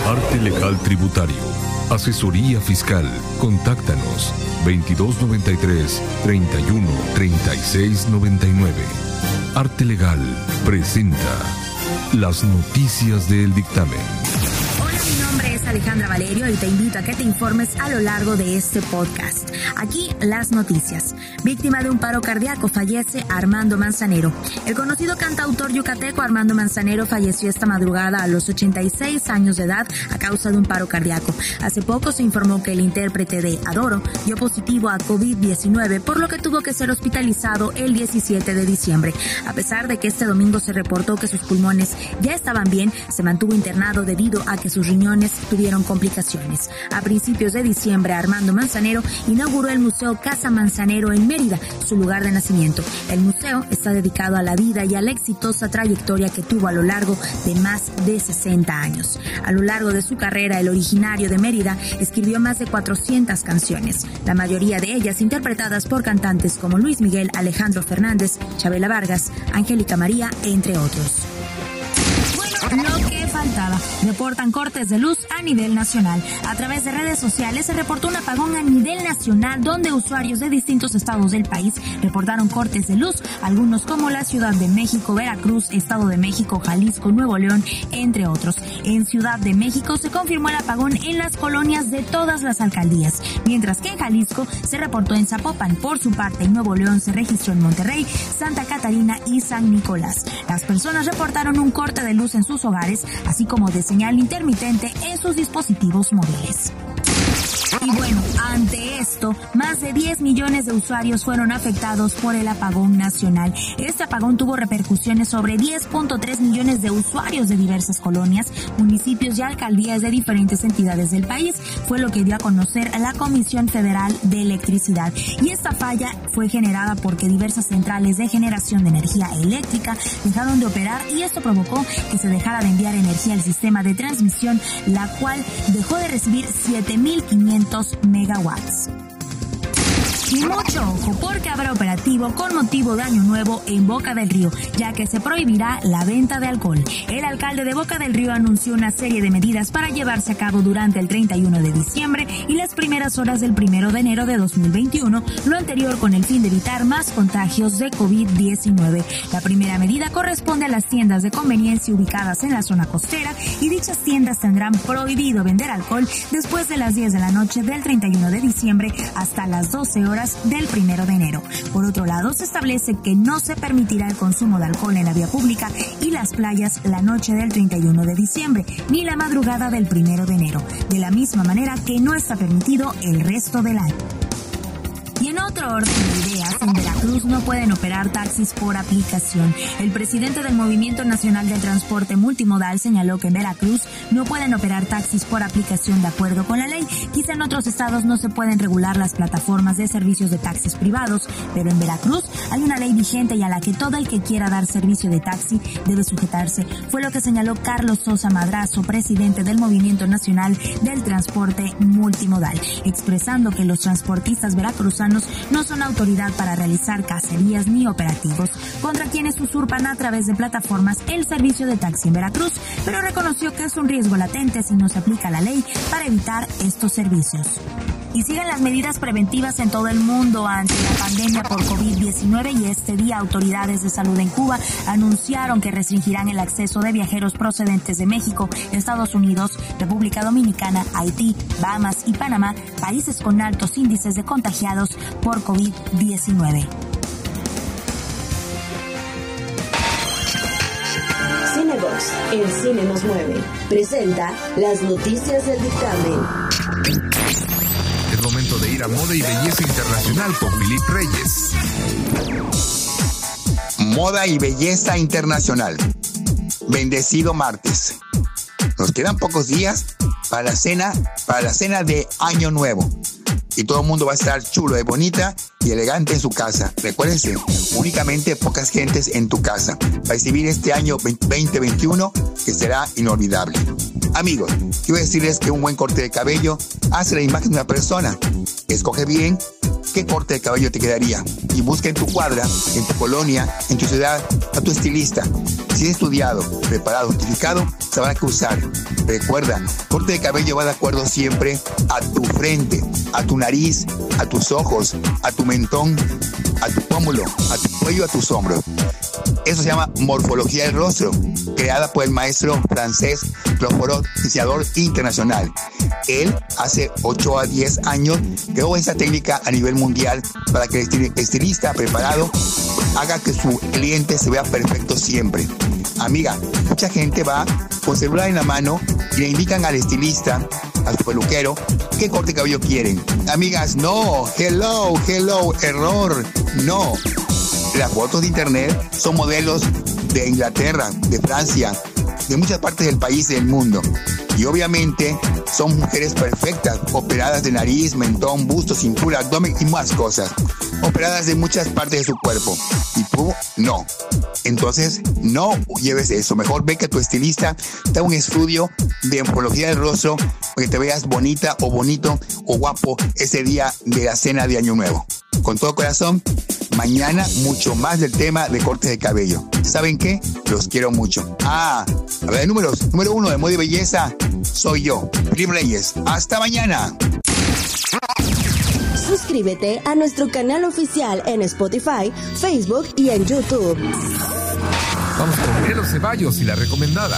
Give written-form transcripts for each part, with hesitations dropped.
Arte Legal Tributario. Asesoría Fiscal. Contáctanos 2293-313699. Arte Legal presenta las noticias del dictamen. Hola, mi nombre es Alejandra Valerio y te invito a que te informes a lo largo de este podcast. Aquí las noticias. Víctima de un paro cardíaco fallece Armando Manzanero. El conocido cantautor yucateco Armando Manzanero falleció esta madrugada a los 86 años de edad a causa de un paro cardíaco. Hace poco se informó que el intérprete de Adoro dio positivo a COVID-19, por lo que tuvo que ser hospitalizado el 17 de diciembre. A pesar de que este domingo se reportó que sus pulmones ya estaban bien, se mantuvo internado debido a que sus riñones tuvieron complicaciones. A principios de diciembre, Armando Manzanero inauguró el Museo Casa Manzanero en Mérida, su lugar de nacimiento. El museo está dedicado a la vida y a la exitosa trayectoria que tuvo a lo largo de más de 60 años. A lo largo de su carrera, el originario de Mérida escribió más de 400 canciones, la mayoría de ellas interpretadas por cantantes como Luis Miguel, Alejandro Fernández, Chabela Vargas, Angélica María, entre otros. Lo que faltaba. Reportan cortes de luz a nivel nacional. A través de redes sociales se reportó un apagón a nivel nacional donde usuarios de distintos estados del país reportaron cortes de luz, algunos como la Ciudad de México, Veracruz, Estado de México, Jalisco, Nuevo León, entre otros. En Ciudad de México se confirmó el apagón en las colonias de todas las alcaldías, mientras que en Jalisco se reportó en Zapopan. Por su parte, en Nuevo León se registró en Monterrey, Santa Catarina y San Nicolás. Las personas reportaron un corte de luz en sus hogares, así como de señal intermitente en sus dispositivos móviles. Y bueno, ante esto, más de 10 millones de usuarios fueron afectados por el apagón nacional. Este apagón tuvo repercusiones sobre 10.3 millones de usuarios de diversas colonias, municipios y alcaldías de diferentes entidades del país, fue lo que dio a conocer la Comisión Federal de Electricidad. Y esta falla fue generada porque diversas centrales de generación de energía eléctrica dejaron de operar y esto provocó que se dejara de enviar energía al sistema de transmisión, la cual dejó de recibir 7.500 megawatts. Y mucho ojo, porque habrá operativo con motivo de Año Nuevo en Boca del Río, ya que se prohibirá la venta de alcohol. El alcalde de Boca del Río anunció una serie de medidas para llevarse a cabo durante el 31 de diciembre y las primeras horas del 1 de enero de 2021, lo anterior con el fin de evitar más contagios de COVID-19. La primera medida corresponde a las tiendas de conveniencia ubicadas en la zona costera y dichas tiendas tendrán prohibido vender alcohol después de las 10 de la noche del 31 de diciembre hasta las 12 horas del 1 de enero. Por otro lado, se establece que no se permitirá el consumo de alcohol en la vía pública y las playas la noche del 31 de diciembre, ni la madrugada del 1 de enero, de la misma manera que no está permitido el resto del año. Y en otro orden de ideas, en Veracruz no pueden operar taxis por aplicación. El presidente del Movimiento Nacional del Transporte Multimodal señaló que en Veracruz no pueden operar taxis por aplicación de acuerdo con la ley. Quizá en otros estados no se pueden regular las plataformas de servicios de taxis privados, pero en Veracruz hay una ley vigente y a la que todo el que quiera dar servicio de taxi debe sujetarse. Fue lo que señaló Carlos Sosa Madrazo, presidente del Movimiento Nacional del Transporte Multimodal, expresando que los transportistas veracruzanos no son autoridad para realizar cacerías ni operativos contra quienes usurpan a través de plataformas el servicio de taxi en Veracruz, pero reconoció que es un riesgo latente si no se aplica la ley para evitar estos servicios. Y siguen las medidas preventivas en todo el mundo ante la pandemia por COVID-19 y este día autoridades de salud en Cuba anunciaron que restringirán el acceso de viajeros procedentes de México, Estados Unidos, República Dominicana, Haití, Bahamas y Panamá, países con altos índices de contagiados por COVID-19. Cinebox, el cine nos mueve, presenta las noticias del dictamen. Es momento de ir a Moda y Belleza Internacional con Philip Reyes. Moda y Belleza Internacional. Bendecido martes. Nos quedan pocos días para la cena de Año Nuevo. Y todo el mundo va a estar chulo, bonita y elegante en su casa. Recuérdense, únicamente pocas gentes en tu casa. Para recibir este año 2021 que será inolvidable. Amigos, quiero decirles que un buen corte de cabello hace la imagen de una persona. Escoge bien qué corte de cabello te quedaría y busca en tu cuadra, en tu colonia, en tu ciudad a tu estilista. Si es estudiado, preparado, justificado, sabrá qué usar. Recuerda, corte de cabello va de acuerdo siempre a tu frente, a tu nariz, a tus ojos, a tu mentón, a tu pómulo, a tu cuello, a tus hombros. Eso se llama morfología del rostro, creada por el maestro francés Cloforot, iniciador internacional. Él, hace 8 a 10 años, creó esa técnica a nivel mundial para que el estilista preparado haga que su cliente se vea perfecto siempre. Amiga, mucha gente va con celular en la mano y le indican al estilista, a su peluquero, qué corte de cabello quieren. Amigas, no, hello, error, no. Las fotos de internet son modelos de Inglaterra, de Francia, de muchas partes del país y del mundo. Y obviamente son mujeres perfectas, operadas de nariz, mentón, busto, cintura, abdomen y más cosas. Operadas de muchas partes de su cuerpo. Y tú, no. Entonces, no lleves eso. Mejor ve que tu estilista te haga un estudio de morfología del rostro para que te veas bonita o bonito o guapo ese día de la cena de Año Nuevo. Con todo corazón, mañana mucho más del tema de cortes de cabello. ¿Saben qué? Los quiero mucho. A ver de números. Número 1 de moda y belleza soy yo, Philip Reyes. Hasta mañana. Suscríbete a nuestro canal oficial en Spotify, Facebook y en YouTube. Vamos con Nelo Ceballos y la recomendada.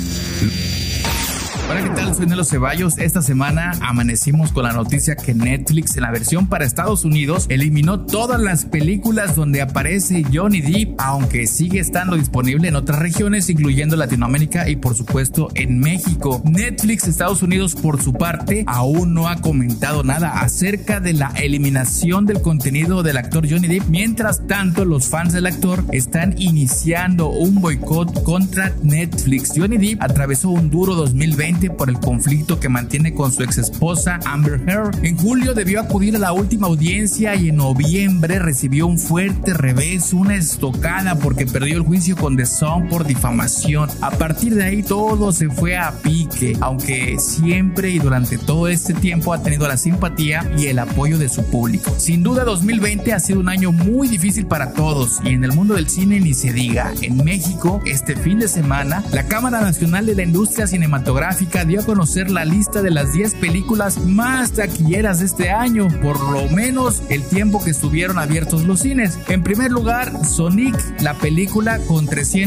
Hola, ¿qué tal? Soy Nelo Ceballos. Esta semana amanecimos con la noticia que Netflix, en la versión para Estados Unidos, eliminó todas las películas donde aparece Johnny Depp, aunque sigue estando disponible en otras regiones, incluyendo Latinoamérica y por supuesto en México. Netflix Estados Unidos, por su parte, aún no ha comentado nada acerca de la eliminación del contenido del actor Johnny Depp. Mientras tanto, los fans del actor están iniciando un boicot contra Netflix. Johnny Depp atravesó un duro 2020 por el conflicto que mantiene con su ex esposa Amber Heard. En julio debió acudir a la última audiencia y en noviembre recibió un fuerte revés, una estocada porque perdió el juicio con The Sun por difamación. A partir de ahí todo se fue a pique, aunque siempre y durante todo este tiempo ha tenido la simpatía y el apoyo de su público. Sin duda 2020 ha sido un año muy difícil para todos y en el mundo del cine ni se diga. En México, este fin de semana, la Cámara Nacional de la Industria Cinematográfica dio a conocer la lista de las 10 películas más taquilleras de este año, por lo menos el tiempo que estuvieron abiertos los cines. En primer lugar, Sonic, la película con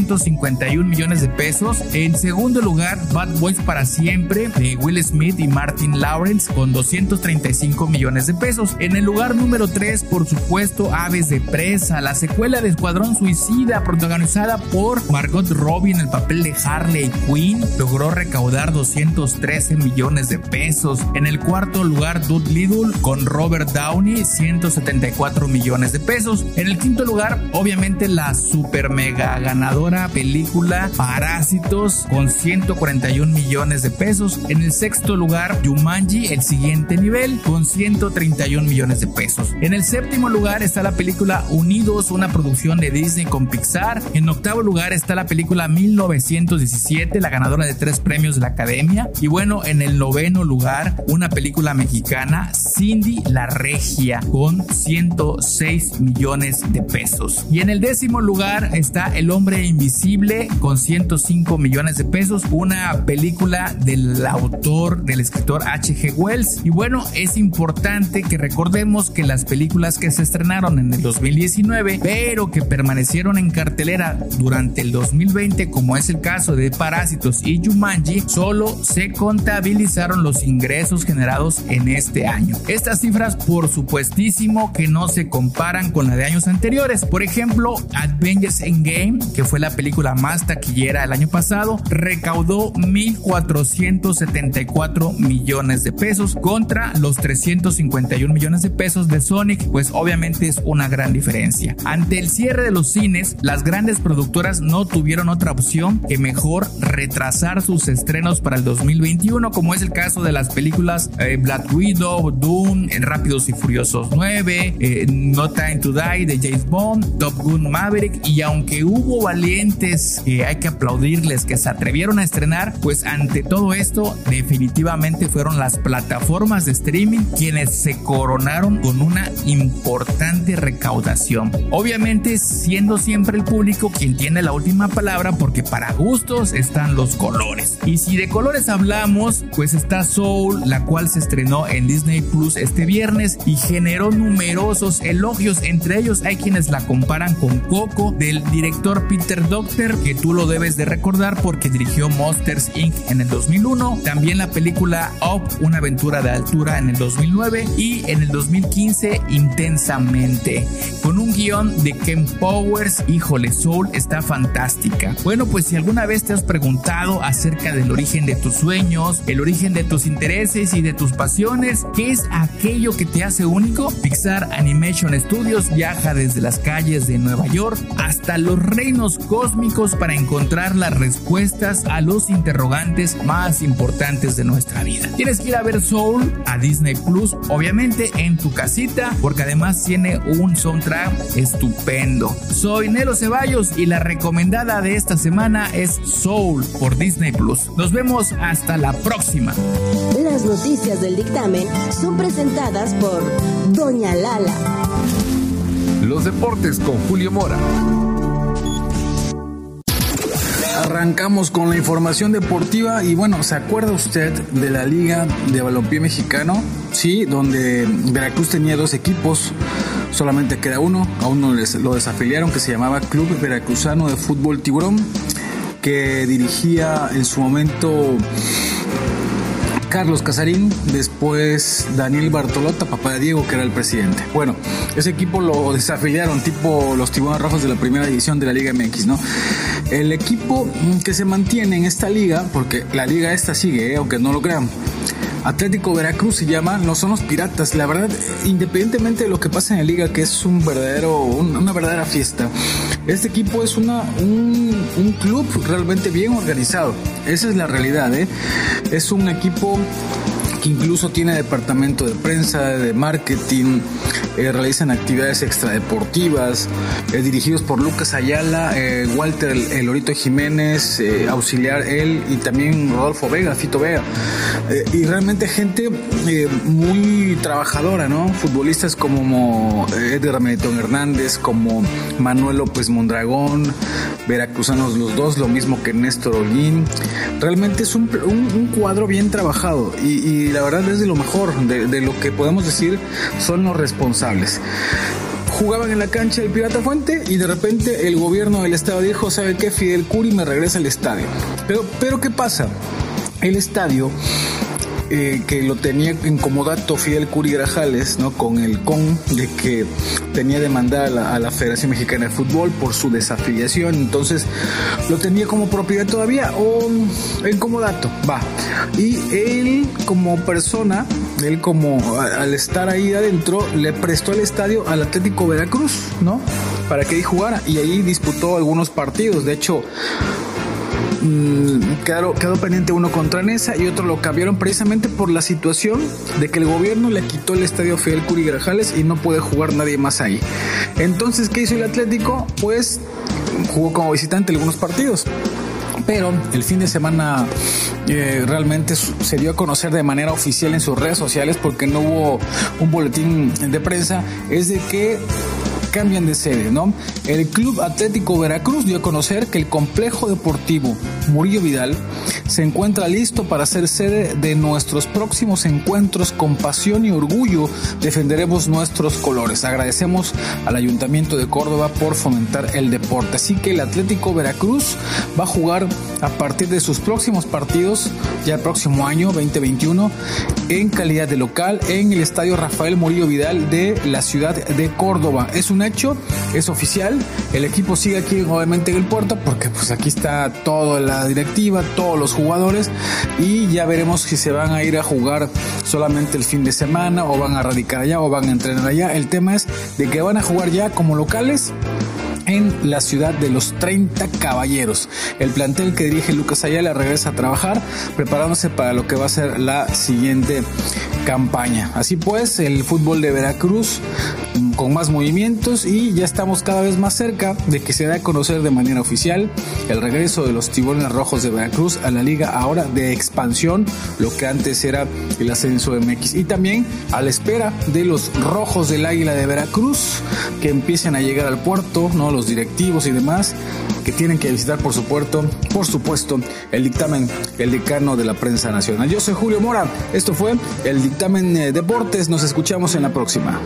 351 millones de pesos. En segundo lugar, Bad Boys para Siempre, de Will Smith y Martin Lawrence, con 235 millones de pesos. En el lugar número 3, por supuesto, Aves de Presa, la secuela de Escuadrón Suicida, protagonizada por Margot Robbie en el papel de Harley Quinn, logró recaudar 213 millones de pesos. En el cuarto lugar, Dolittle con Robert Downey, 174 millones de pesos. En el quinto lugar, obviamente la super mega ganadora película Parásitos con 141 millones de pesos. En el sexto lugar, Jumanji, El Siguiente Nivel, con 131 millones de pesos. En el séptimo lugar está la película Unidos, una producción de Disney con Pixar. En octavo lugar está la película 1917, la ganadora de 3 premios de la Academia. Y bueno, en el noveno lugar, una película mexicana, Cindy la Regia, con 106 millones de pesos. Y en el décimo lugar está El Hombre Invisible, con 105 millones de pesos, una película del autor, del escritor H.G. Wells. Y bueno, es importante que recordemos que las películas que se estrenaron en el 2019, pero que permanecieron en cartelera durante el 2020, como es el caso de Parásitos y Jumanji, solo se contabilizaron los ingresos generados en este año. Estas cifras, por supuestísimo, que no se comparan con la de años anteriores. Por ejemplo, Avengers Endgame, que fue la película más taquillera el año pasado, recaudó 1,474 millones de pesos contra los 351 millones de pesos de Sonic, pues obviamente es una gran diferencia. Ante el cierre de los cines, las grandes productoras no tuvieron otra opción que mejor retrasar sus estrenos para para el 2021, como es el caso de las películas Black Widow, Dune, Rápidos y Furiosos 9, No Time to Die de James Bond, Top Gun Maverick. Y aunque hubo valientes que hay que aplaudirles que se atrevieron a estrenar, pues ante todo esto definitivamente fueron las plataformas de streaming quienes se coronaron con una importante recaudación. Obviamente siendo siempre el público quien tiene la última palabra, porque para gustos están los colores. Y si de colores hablamos, pues está Soul, la cual se estrenó en Disney Plus este viernes y generó numerosos elogios. Entre ellos hay quienes la comparan con Coco del director Peter Docter, que tú lo debes de recordar porque dirigió Monsters Inc. en el 2001, también la película Up, una aventura de altura en el 2009 y en el 2015 Intensamente, con un guión de Ken Powers. Híjole, Soul está fantástica. Bueno, pues si alguna vez te has preguntado acerca del origen de tus sueños, el origen de tus intereses y de tus pasiones, ¿qué es aquello que te hace único? Pixar Animation Studios viaja desde las calles de Nueva York hasta los reinos cósmicos para encontrar las respuestas a los interrogantes más importantes de nuestra vida. Tienes que ir a ver Soul a Disney Plus, obviamente en tu casita, porque además tiene un soundtrack estupendo. Soy Nelo Ceballos y la recomendada de esta semana es Soul por Disney Plus. Nos vemos hasta la próxima. Las noticias del dictamen son presentadas por Doña Lala. Los deportes con Julio Mora. Arrancamos con la información deportiva y bueno, ¿se acuerda usted de la Liga de Balompié Mexicano? Sí, donde Veracruz tenía 2 equipos, solamente queda uno, a uno lo desafiliaron, que se llamaba Club Veracruzano de Fútbol Tiburón, que dirigía en su momento Carlos Casarín, después Daniel Bartolota, papá de Diego, que era el presidente. Bueno, ese equipo lo desafiliaron, tipo los Tiburones Rojos de la primera división de la Liga MX, ¿no? El equipo que se mantiene en esta liga, porque la liga esta sigue, aunque no lo crean, Atlético Veracruz se llama, no son los Piratas. La verdad, independientemente de lo que pasa en la liga, que es una verdadera fiesta, este equipo es un club realmente bien organizado. Esa es la realidad, ¿eh? Es un equipo que incluso tiene departamento de prensa, de marketing, realizan actividades extradeportivas, dirigidos por Lucas Ayala, Walter El Lorito Jiménez, auxiliar él, y también Rodolfo Vega, Fito Vega, y realmente gente muy trabajadora, ¿no? Futbolistas como Edgar Melitón Hernández, como Manuel López Mondragón, veracruzanos los dos, lo mismo que Néstor Holguín. Realmente es un cuadro bien trabajado y la verdad es de lo mejor, de lo que podemos decir son los responsables. Jugaban en la cancha del Pirata Fuente y de repente el gobierno del estado dijo, ¿sabe qué? Fidel Curi me regresa al estadio. Pero ¿qué pasa? El estadio que lo tenía en comodato Fidel Curi Grajales, ¿no? Con el de que tenía demandada a la Federación Mexicana de Fútbol por su desafiliación, entonces lo tenía como propiedad todavía o en comodato, va. Y él como persona, al estar ahí adentro, le prestó el estadio al Atlético Veracruz, ¿no? Para que ahí jugara, y ahí disputó algunos partidos. De hecho, quedó pendiente uno contra Nesa y otro lo cambiaron precisamente por la situación de que el gobierno le quitó el estadio Fidel Curi Grajales y no puede jugar nadie más ahí. Entonces, ¿qué hizo el Atlético? Pues jugó como visitante algunos partidos. Pero el fin de semana realmente se dio a conocer de manera oficial en sus redes sociales, porque no hubo un boletín de prensa, es de que cambian de sede, ¿no? El Club Atlético Veracruz dio a conocer que el complejo deportivo Murillo Vidal se encuentra listo para ser sede de nuestros próximos encuentros. Con pasión y orgullo defenderemos nuestros colores. Agradecemos al Ayuntamiento de Córdoba por fomentar el deporte. Así que el Atlético Veracruz va a jugar a partir de sus próximos partidos, ya el próximo año 2021, en calidad de local en el Estadio Rafael Murillo Vidal de la ciudad de Córdoba. Es un hecho, es oficial. El equipo sigue aquí obviamente en el puerto, porque pues aquí está toda la directiva, todos los jugadores, y ya veremos si se van a ir a jugar solamente el fin de semana o van a radicar allá o van a entrenar allá. El tema es de que van a jugar ya como locales en la ciudad de los 30 Caballeros. El plantel que dirige Lucas Ayala regresa a trabajar, preparándose para lo que va a ser la siguiente campaña. Así pues, el fútbol de Veracruz con más movimientos, y ya estamos cada vez más cerca de que se dé a conocer de manera oficial el regreso de los Tiburones Rojos de Veracruz a la liga ahora de expansión, lo que antes era el ascenso MX, y también a la espera de los Rojos del Águila de Veracruz que empiecen a llegar al puerto, ¿no? Los directivos y demás que tienen que visitar por supuesto el dictamen, el decano de la prensa nacional. Yo soy Julio Mora, esto fue el Dictamen Deportes, nos escuchamos en la próxima.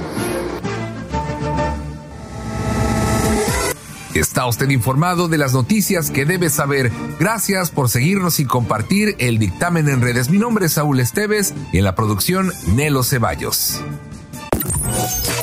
Está usted informado de las noticias que debe saber. Gracias por seguirnos y compartir el dictamen en redes. Mi nombre es Saúl Esteves y en la producción Nelo Ceballos.